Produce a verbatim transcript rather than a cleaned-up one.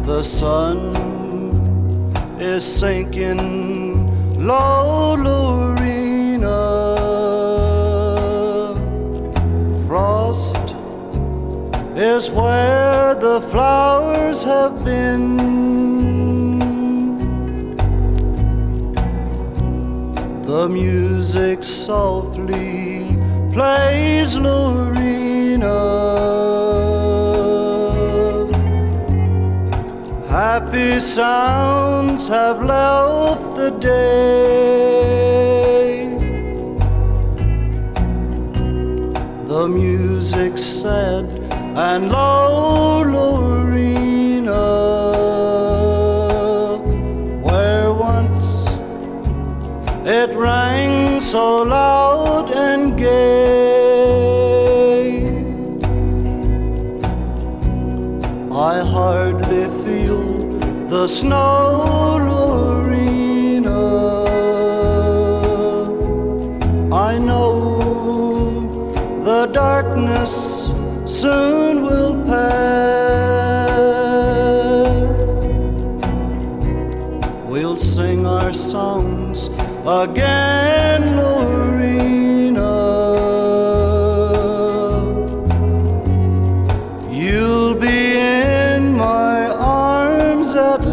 The sun is sinking low, Lorena. Frost is where the flowers have been. The music softly plays, Lorena. Happy sounds have left the day. The music's sad and low, Lorena, where once it rang so loud and gay. I hardly feel the snow, Lorena. I know the darkness soon will pass. We'll sing our songs again, Lorena. You'll be in my arms at